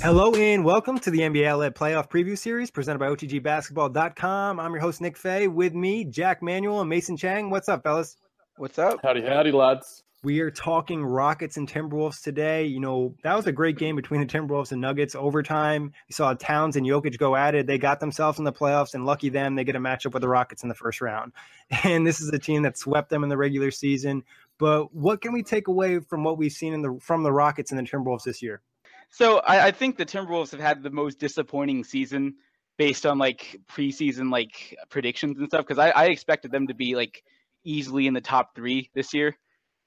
Hello and welcome to the NBA Outlet Playoff Preview Series presented by OTGBasketball.com. I'm your host, Nick Fay. With me, Jack Manuel and Mason Chang. What's up, fellas? What's up? Howdy, lads. We are talking Rockets and Timberwolves today. You know, that was a great game between the Timberwolves and Nuggets. Overtime, we saw Towns and Jokic go at it. They got themselves in the playoffs, and lucky them, they get a matchup with the Rockets in the first round. And this is a team that swept them in the regular season. But what can we take away from what we've seen from the Rockets and the Timberwolves this year? So I think the Timberwolves have had the most disappointing season based on like preseason like predictions and stuff, because I expected them to be like easily in the top 3 this year.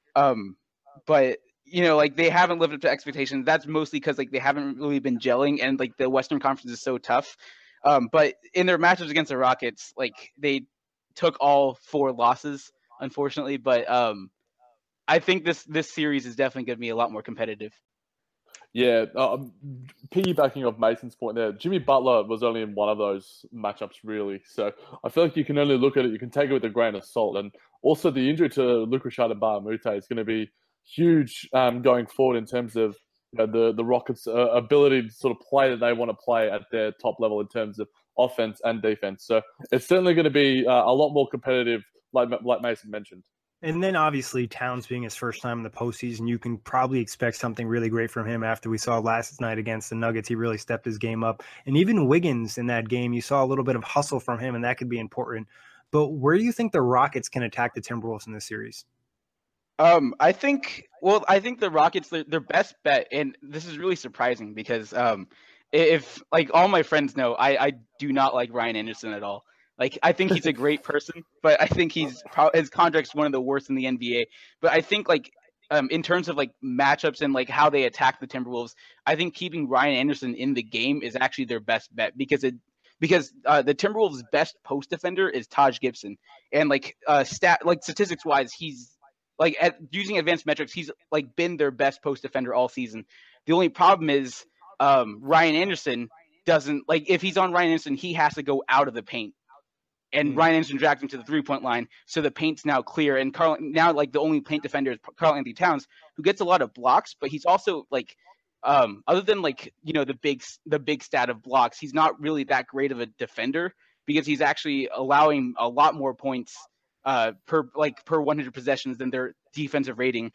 But you know, like they haven't lived up to expectations. That's mostly because like they haven't really been gelling, and like the Western Conference is so tough. But in their matchups against the Rockets, like they took all 4 losses, unfortunately. But I think this series is definitely going to be a lot more competitive. Yeah, piggybacking off Mason's point there, Jimmy Butler was only in one of those matchups, really. So I feel like you can only look at it, you can take it with a grain of salt. And also the injury to Luc Richard and Mbah a Moute is going to be huge going forward in terms of the Rockets' ability to sort of play that they want to play at their top level in terms of offense and defense. So it's certainly going to be a lot more competitive, like Mason mentioned. And then obviously Towns being his first time in the postseason, you can probably expect something really great from him after we saw last night against the Nuggets. He really stepped his game up. And even Wiggins in that game, you saw a little bit of hustle from him, and that could be important. But where do you think the Rockets can attack the Timberwolves in this series? I think the Rockets, their best bet, and this is really surprising because if like all my friends know, I do not like Ryan Anderson at all. Like, I think he's a great person, but I think his contract's one of the worst in the NBA. But I think, like, in terms of, like, matchups and, like, how they attack the Timberwolves, I think keeping Ryan Anderson in the game is actually their best bet because the Timberwolves' best post defender is Taj Gibson. And, like, statistics-wise, he's, like, using advanced metrics, he's, like, been their best post defender all season. The only problem is Ryan Anderson doesn't, like, if he's on Ryan Anderson, he has to go out of the paint. And Ryan Anderson dragged him to the 3-point line, so the paint's now clear. And now, like, the only paint defender is Karl-Anthony Towns, who gets a lot of blocks, but he's also, like, other than, like, you know, the big stat of blocks, he's not really that great of a defender because he's actually allowing a lot more points per 100 possessions than their defensive rating.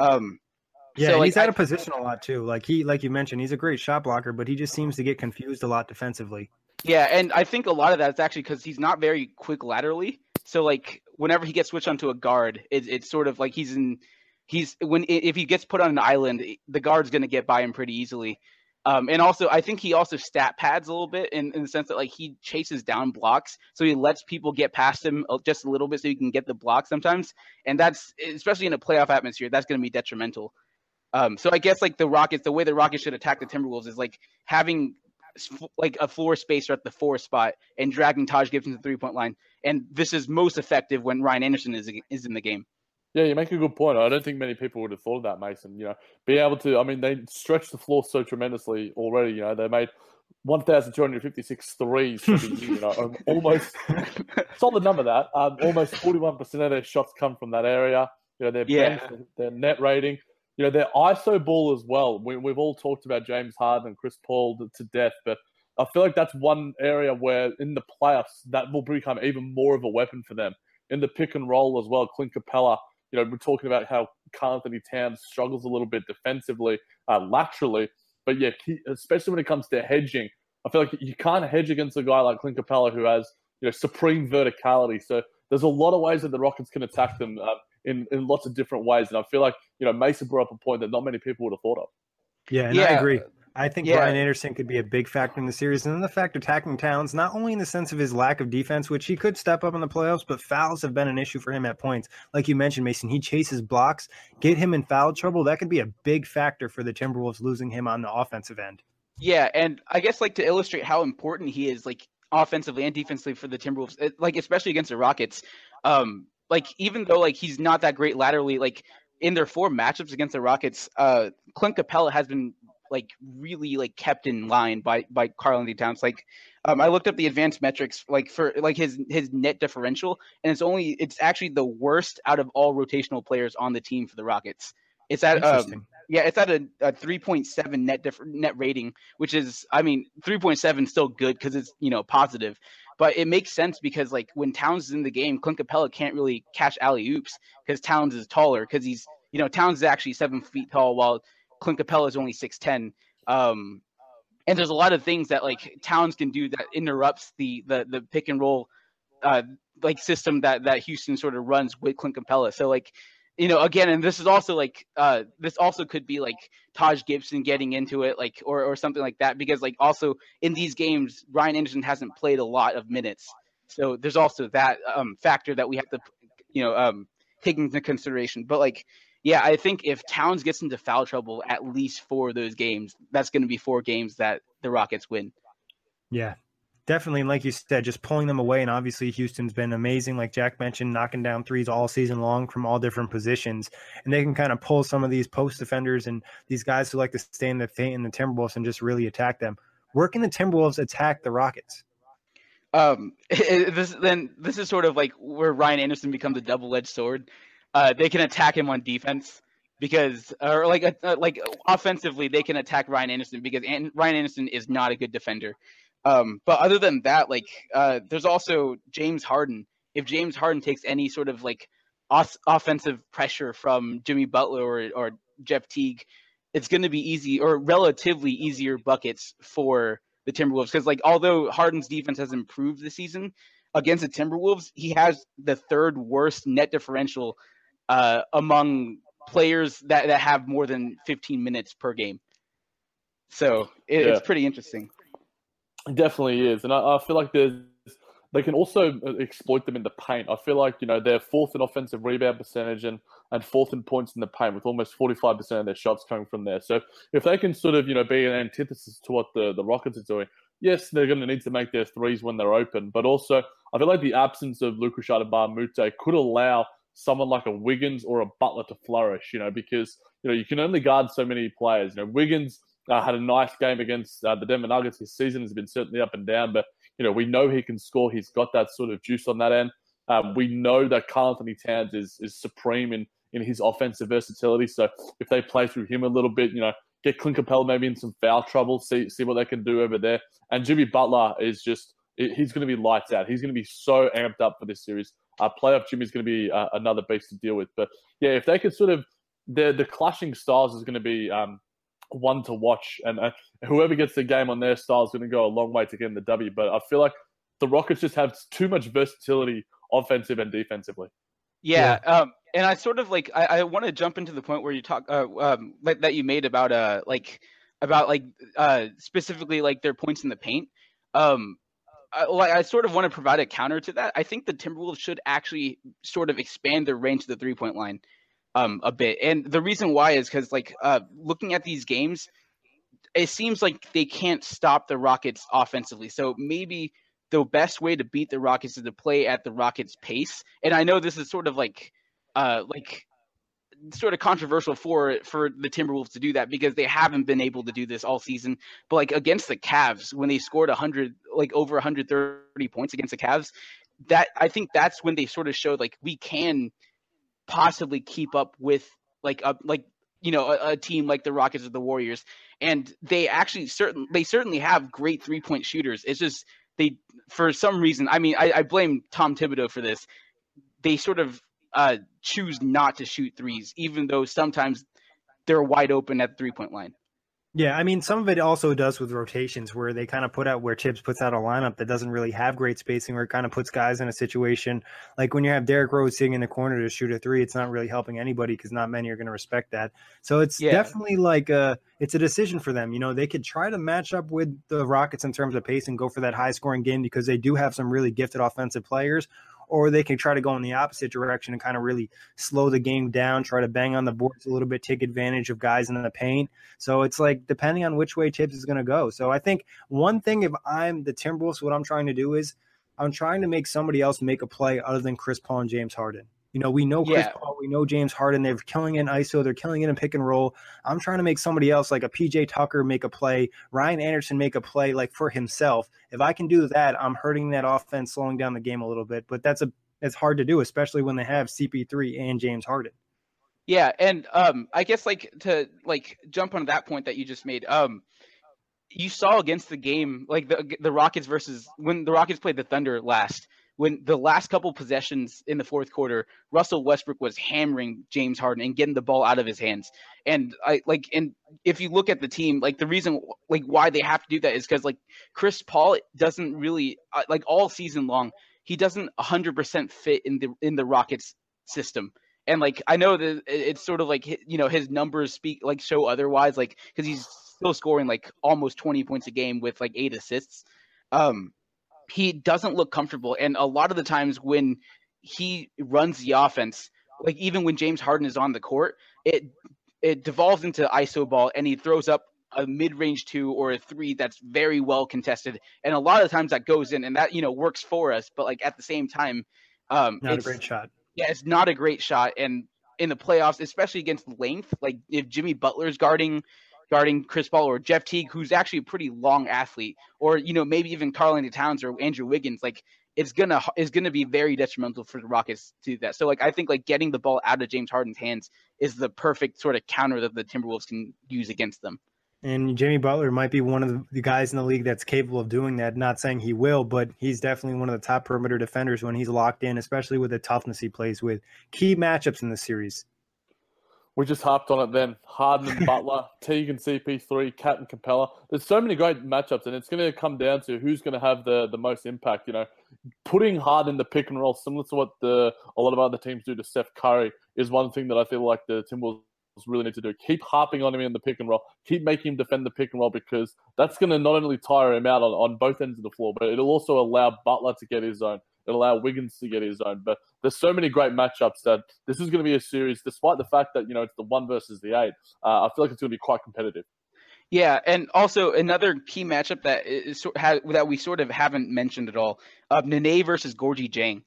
So, he's out of position a lot too. Like you mentioned, he's a great shot blocker, but he just seems to get confused a lot defensively. Yeah, and I think a lot of that is actually because he's not very quick laterally. So, like, whenever he gets switched onto a guard, it's sort of like if he gets put on an island, the guard's going to get by him pretty easily. And also, I think he also stat pads a little bit in the sense that, like, he chases down blocks, so he lets people get past him just a little bit so he can get the block sometimes. And that's, especially in a playoff atmosphere, that's going to be detrimental. So I guess, like, the way the Rockets should attack the Timberwolves is, like, having like a floor spacer at the 4 spot and dragging Taj Gibson to the 3-point line. And this is most effective when Ryan Anderson is in the game. Yeah, you make a good point. I don't think many people would have thought of that, Mason. You know, be able to, I mean, they stretched the floor so tremendously already. You know, they made 1,256 threes for the year. You know, almost solid number that. Almost 41% of their shots come from that area. You know, their bench, their net rating. You know, their ISO ball as well. We've all talked about James Harden and Chris Paul to death, but I feel like that's one area where in the playoffs that will become even more of a weapon for them. In the pick and roll as well, Clint Capella, you know, we're talking about how Karl-Anthony Towns struggles a little bit defensively, laterally, but yeah, especially when it comes to hedging, I feel like you can't hedge against a guy like Clint Capella who has, you know, supreme verticality. So there's a lot of ways that the Rockets can attack them in lots of different ways. And I feel like, you know, Mason brought up a point that not many people would have thought of. Yeah, I agree. I think Ryan Anderson could be a big factor in the series. And then the fact attacking Towns, not only in the sense of his lack of defense, which he could step up in the playoffs, but fouls have been an issue for him at points. Like you mentioned, Mason, he chases blocks, get him in foul trouble. That could be a big factor for the Timberwolves losing him on the offensive end. Yeah, and I guess, like, to illustrate how important he is, like, offensively and defensively for the Timberwolves, like, especially against the Rockets, like, even though, like, he's not that great laterally, like, in their 4 matchups against the Rockets, Clint Capella has been, like, really, like, kept in line by Karl-Anthony Towns. Like, I looked up the advanced metrics, like, for, like, his net differential, and it's actually the worst out of all rotational players on the team for the Rockets. It's at Interesting. it's at a 3.7 net rating, which is, I mean, 3.7 is still good because it's, positive, but it makes sense because like when Towns is in the game, Clint Capella can't really catch alley oops because Towns is taller, because he's, Towns is actually 7 feet tall while Clint Capella is only 6'10". And there's a lot of things that like Towns can do that interrupts the pick and roll like system that Houston sort of runs with Clint Capella. So like, again, and this is also like this also could be like Taj Gibson getting into it, like or something like that, because like also in these games Ryan Anderson hasn't played a lot of minutes, so there's also that factor that we have to take into consideration. But like, yeah, I think if Towns gets into foul trouble at least 4 of those games, that's going to be 4 games that the Rockets win. Yeah, definitely. And like you said, just pulling them away. And obviously Houston's been amazing. Like Jack mentioned, knocking down threes all season long from all different positions. And they can kind of pull some of these post defenders and these guys who like to stay in the paint in the Timberwolves and just really attack them. Where can the Timberwolves attack the Rockets? This is sort of like where Ryan Anderson becomes a double-edged sword. They can attack him on defense because, or like offensively, they can attack Ryan Anderson because Ryan Anderson is not a good defender. But other than that, like there's also James Harden. If James Harden takes any sort of like offensive pressure from Jimmy Butler or Jeff Teague, it's going to be easy or relatively easier buckets for the Timberwolves. Because like although Harden's defense has improved this season against the Timberwolves, he has the 3rd worst net differential among players that have more than 15 minutes per game. So it's pretty interesting. It definitely is. And I feel like they can also exploit them in the paint. I feel like, they're 4th in offensive rebound percentage and 4th in points in the paint, with almost 45% of their shots coming from there. So if they can sort of, be an antithesis to what the Rockets are doing, yes, they're going to need to make their threes when they're open. But also, I feel like the absence of Luka Mbah-a-Moute could allow someone like a Wiggins or a Butler to flourish, because, you can only guard so many players. Wiggins had a nice game against the Denver Nuggets. His season has been certainly up and down, but, we know he can score. He's got that sort of juice on that end. We know that Karl-Anthony Towns is supreme in his offensive versatility. So if they play through him a little bit, get Clint Capella maybe in some foul trouble, see what they can do over there. And Jimmy Butler is he's going to be lights out. He's going to be so amped up for this series. Playoff Jimmy's going to be another beast to deal with. But yeah, if they could sort of, the clashing styles is going to be one to watch, and whoever gets the game on their style is going to go a long way to getting the W. But I feel like the Rockets just have too much versatility, offensive and defensively. Yeah. And I sort of like I want to jump into the point where you talk like that you made about specifically like their points in the paint. I sort of want to provide a counter to that. I think the Timberwolves should actually sort of expand their range to the 3-point line a bit. And the reason why is because like looking at these games, it seems like they can't stop the Rockets offensively. So maybe the best way to beat the Rockets is to play at the Rockets' pace. And I know this is sort of like sort of controversial for the Timberwolves to do that because they haven't been able to do this all season. But like against the Cavs, when they scored over 130 points against the Cavs, that I think that's when they sort of showed like we can possibly keep up with a team like the Rockets or the Warriors. And they actually certainly have great 3-point shooters. It's just they, for some reason, I mean, I blame Tom Thibodeau for this. They sort of choose not to shoot threes, even though sometimes they're wide open at the 3-point line. Yeah, I mean, some of it also does with rotations where they kind of put out where Tibbs puts out a lineup that doesn't really have great spacing, where it kind of puts guys in a situation like when you have Derrick Rose sitting in the corner to shoot a 3, it's not really helping anybody because not many are going to respect that. So it's definitely like it's a decision for them. They could try to match up with the Rockets in terms of pace and go for that high scoring game because they do have some really gifted offensive players. Or they can try to go in the opposite direction and kind of really slow the game down, try to bang on the boards a little bit, take advantage of guys in the paint. So it's like depending on which way Tibbs is going to go. So I think one thing, if I'm the Timberwolves, what I'm trying to do is I'm trying to make somebody else make a play other than Chris Paul and James Harden. We know Chris Paul, we know James Harden. They're killing it in ISO. They're killing it in pick and roll. I'm trying to make somebody else like a PJ Tucker make a play, Ryan Anderson make a play like for himself. If I can do that, I'm hurting that offense, slowing down the game a little bit. But it's hard to do, especially when they have CP3 and James Harden. Yeah, and I guess like to like jump on that point that you just made. You saw against the game like the Rockets versus when the Rockets played the Thunder last. When the last couple possessions in the fourth quarter, Russell Westbrook was hammering James Harden and getting the ball out of his hands. And if you look at the team, like the reason like why they have to do that is because like Chris Paul doesn't really like all season long he doesn't 100% fit in the Rockets system. And like I know that it's sort of like his numbers speak like show otherwise, like because he's still scoring like almost 20 points a game with like 8 assists. He doesn't look comfortable, and a lot of the times when he runs the offense, like even when James Harden is on the court, it devolves into ISO ball, and he throws up a mid-range 2 or a 3 that's very well contested, and a lot of times that goes in, and that works for us. But like at the same time, not a great shot. Yeah, it's not a great shot, and in the playoffs, especially against length, like if Jimmy Butler's guarding Chris Paul or Jeff Teague, who's actually a pretty long athlete, or maybe even Karl-Anthony Towns or Andrew Wiggins, like it's gonna be very detrimental for the Rockets to do that. So like I think like getting the ball out of James Harden's hands is the perfect sort of counter that the Timberwolves can use against them. And Jimmy Butler might be one of the guys in the league that's capable of doing that. Not saying he will, but he's definitely one of the top perimeter defenders when he's locked in, especially with the toughness he plays with. Key matchups in the series. We just harped on it then. Harden and Butler, Teague and CP3, Cat and Capella. There's so many great matchups, and it's going to come down to who's going to have the most impact. Putting Harden in the pick and roll, similar to what a lot of other teams do to Steph Curry, is one thing that I feel like the Timberwolves really need to do. Keep harping on him in the pick and roll. Keep making him defend the pick and roll, because that's going to not only tire him out on both ends of the floor, but it'll also allow Butler to get his own. It'll allow Wiggins to get his own. But there's so many great matchups that this is going to be a series, despite the fact that, it's the 1 versus the 8. I feel like it's going to be quite competitive. Yeah, and also another key matchup that we sort of haven't mentioned at all, Nene versus Gorgui Dieng.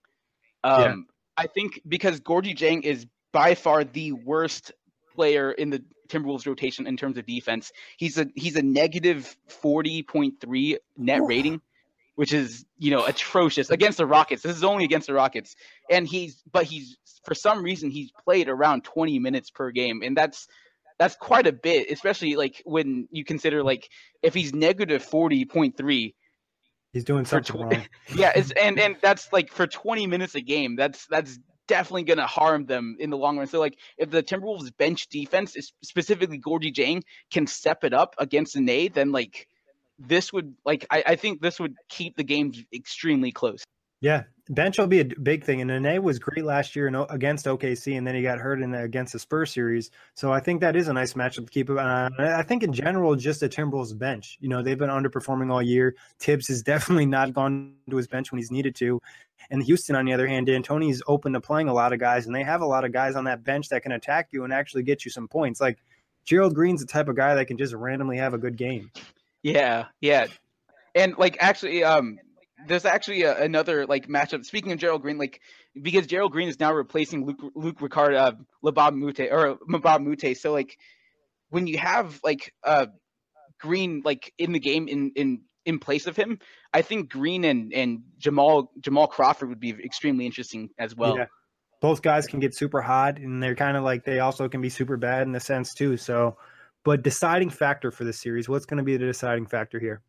I think because Gorgui Dieng is by far the worst player in the Timberwolves rotation in terms of defense. He's a negative 40.3 net rating, which is, atrocious against the Rockets. This is only against the Rockets. And he's for some reason he's played around 20 minutes per game. And that's quite a bit, especially like when you consider like if he's negative 40.3, he's doing something wrong. Yeah, and that's like for 20 minutes a game. That's definitely going to harm them in the long run. So like if the Timberwolves bench defense, specifically Gorgui Dieng, can step it up against Nene, then like this would I think this would keep the games extremely close. Yeah, bench will be a big thing. And Nene was great last year against OKC, and then he got hurt against the Spurs series. So I think that is a nice matchup to keep an eye on. I think in general, just the Timberwolves bench, they've been underperforming all year. Tibbs has definitely not gone to his bench when he's needed to. And Houston, on the other hand, D'Antoni's open to playing a lot of guys, and they have a lot of guys on that bench that can attack you and actually get you some points. Like Gerald Green's the type of guy that can just randomly have a good game. Yeah. And like actually there's actually another like matchup. Speaking of Gerald Green, like because Gerald Green is now replacing Luke Ricard, Mbah Moute. So like when you have like Green like in the game in place of him, I think Green and Jamal Crawford would be extremely interesting as well. Yeah. Both guys can get super hot, and they're kind of like they also can be super bad in a sense too. So, but deciding factor for this series, what's going to be the deciding factor here?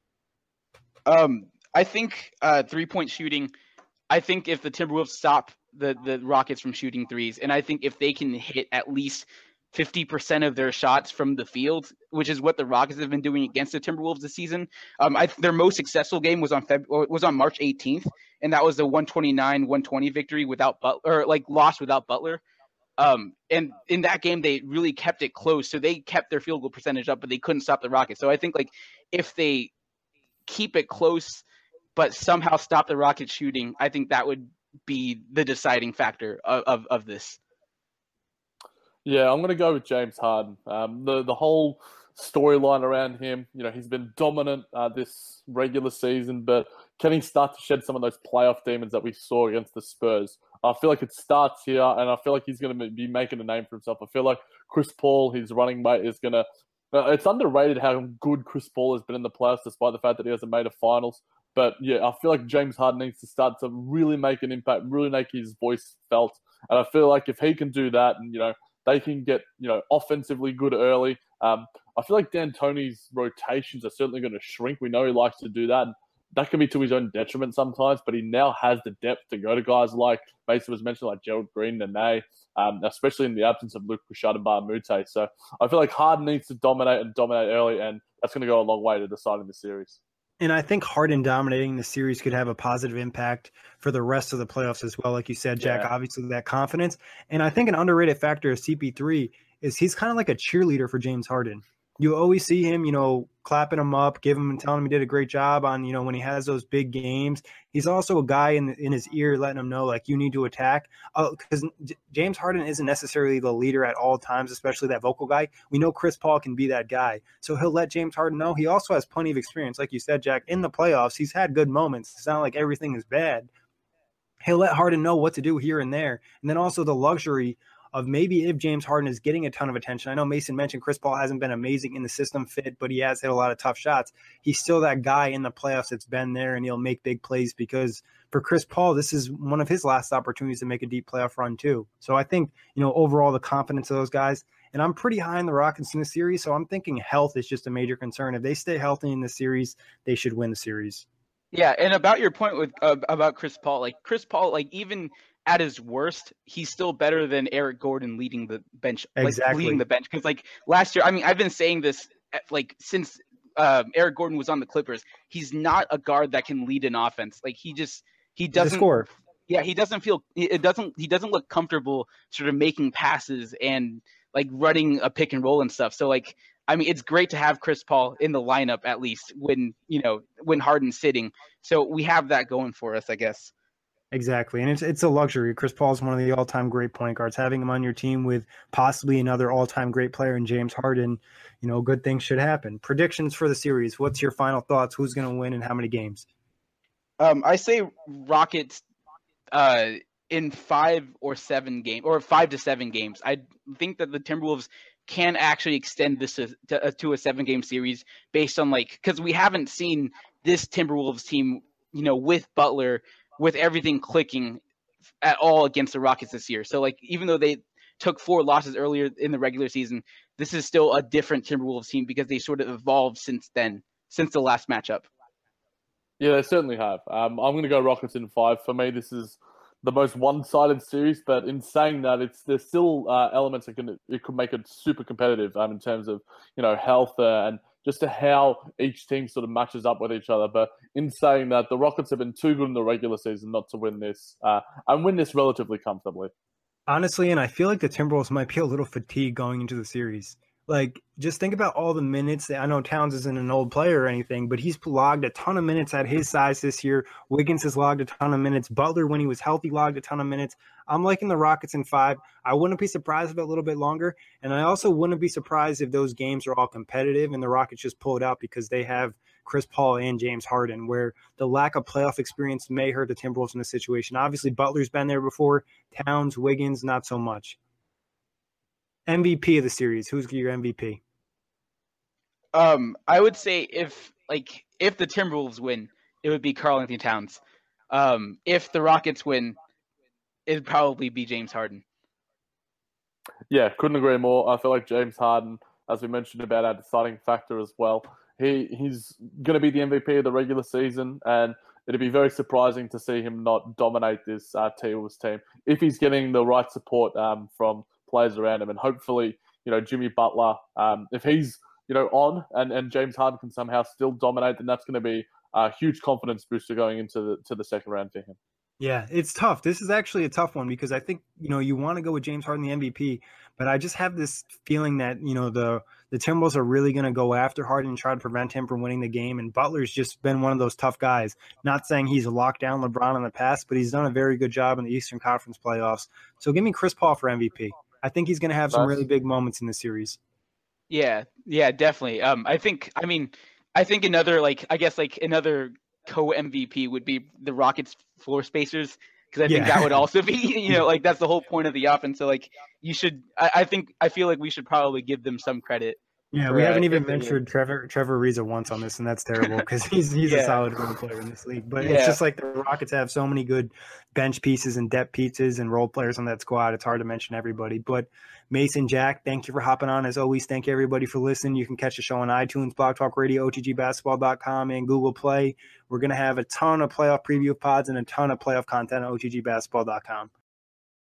I think 3-point shooting. I think if the Timberwolves stop the Rockets from shooting threes, and I think if they can hit at least 50% of their shots from the field, which is what the Rockets have been doing against the Timberwolves this season. Their most successful game was on March 18th, and that was the 129-120 victory without Butler, or like loss without Butler. And in that game, they really kept it close, so they kept their field goal percentage up, but they couldn't stop the Rockets. So I think like if they keep it close, but somehow stop the Rockets shooting, I think that would be the deciding factor of this. Yeah, I'm going to go with James Harden. The whole storyline around him, he's been dominant this regular season, but can he start to shed some of those playoff demons that we saw against the Spurs? I feel like it starts here, and I feel like he's going to be making a name for himself. I feel like Chris Paul, his running mate, is going to it's underrated how good Chris Paul has been in the playoffs, despite the fact that he hasn't made a finals. But yeah, I feel like James Harden needs to start to really make an impact, really make his voice felt. And I feel like if he can do that, and they can get, offensively good early. I feel like D'Antoni's rotations are certainly going to shrink. We know he likes to do that. And that can be to his own detriment sometimes, but he now has the depth to go to guys like Mason was mentioned, like Gerald Green, Nene, especially in the absence of Luke Bouchard and Bar Mute. So I feel like Harden needs to dominate early, and that's going to go a long way to deciding the series. And I think Harden dominating the series could have a positive impact for the rest of the playoffs as well. Like you said, Jack, Obviously that confidence. And I think an underrated factor of CP3 is he's kind of like a cheerleader for James Harden. You always see him, clapping him up, giving him and telling him he did a great job on, when he has those big games. He's also a guy in his ear letting him know, like, you need to attack. Because James Harden isn't necessarily the leader at all times, especially that vocal guy. We know Chris Paul can be that guy. So he'll let James Harden know. He also has plenty of experience. Like you said, Jack, in the playoffs, he's had good moments. It's not like everything is bad. He'll let Harden know what to do here and there. And then also the luxury of maybe if James Harden is getting a ton of attention. I know Mason mentioned Chris Paul hasn't been amazing in the system fit, but he has hit a lot of tough shots. He's still that guy in the playoffs that's been there, and he'll make big plays because for Chris Paul, this is one of his last opportunities to make a deep playoff run too. So I think, overall the confidence of those guys, and I'm pretty high in the Rockets in the series, so I'm thinking health is just a major concern. If they stay healthy in the series, they should win the series. Yeah, and about your point with about Chris Paul, even at his worst, he's still better than Eric Gordon leading the bench. Exactly. Leading the bench. Because, last year, I've been saying this, since Eric Gordon was on the Clippers. He's not a guard that can lead an offense. He doesn't score. Yeah, he doesn't look comfortable sort of making passes and, running a pick and roll and stuff. So, it's great to have Chris Paul in the lineup, at least when Harden's sitting. So we have that going for us, I guess. Exactly. And it's a luxury. Chris Paul is one of the all-time great point guards. Having him on your team with possibly another all-time great player in James Harden, good things should happen. Predictions for the series. What's your final thoughts? Who's going to win and how many games? I say Rockets in 5 or 7 games, or 5 to 7 games. I think that the Timberwolves can actually extend this to a 7-game series based on because we haven't seen this Timberwolves team, with Butler, with everything clicking at all against the Rockets this year. So even though they took 4 losses earlier in the regular season, this is still a different Timberwolves team because they sort of evolved since then, since the last matchup. Yeah, they certainly have. I'm going to go Rockets in 5. For me, this is the most one-sided series, but in saying that, there's still elements that could make it super competitive in terms of health and just to how each team sort of matches up with each other. But in saying that, the Rockets have been too good in the regular season not to win this and win this relatively comfortably. Honestly, and I feel like the Timberwolves might be a little fatigued going into the series. Just think about all the minutes. I know Towns isn't an old player or anything, but he's logged a ton of minutes at his size this year. Wiggins has logged a ton of minutes. Butler, when he was healthy, logged a ton of minutes. I'm liking the Rockets in 5. I wouldn't be surprised if a little bit longer, and I also wouldn't be surprised if those games are all competitive and the Rockets just pull it out because they have Chris Paul and James Harden, where the lack of playoff experience may hurt the Timberwolves in this situation. Obviously, Butler's been there before. Towns, Wiggins, not so much. MVP of the series. Who's your MVP? I would say if the Timberwolves win, it would be Karl-Anthony Towns. If the Rockets win, it'd probably be James Harden. Yeah, couldn't agree more. I feel like James Harden, as we mentioned about our deciding factor as well, he's going to be the MVP of the regular season, and it'd be very surprising to see him not dominate this T-Wolves team if he's getting the right support from players around him. And hopefully, Jimmy Butler, if he's, on and James Harden can somehow still dominate, then that's going to be a huge confidence booster going into the second round for him. Yeah, it's tough. This is actually a tough one because I think, you want to go with James Harden, the MVP, but I just have this feeling that, the Timberwolves are really going to go after Harden and try to prevent him from winning the game. And Butler's just been one of those tough guys. Not saying he's locked down LeBron in the past, but he's done a very good job in the Eastern Conference playoffs. So give me Chris Paul for MVP. I think he's going to have some really big moments in the series. Yeah, definitely. I think another another co-MVP would be the Rockets floor spacers, because I think that would also be, that's the whole point of the offense. So I feel like we should probably give them some credit Yeah, we haven't even mentioned Trevor Ariza once on this, and that's terrible because he's a solid role player in this league. But it's just like the Rockets have so many good bench pieces and depth pieces and role players on that squad. It's hard to mention everybody. But Mason, Jack, thank you for hopping on. As always, thank you everybody for listening. You can catch the show on iTunes, Blog Talk Radio, OTGBasketball.com, and Google Play. We're going to have a ton of playoff preview pods and a ton of playoff content on OTGBasketball.com.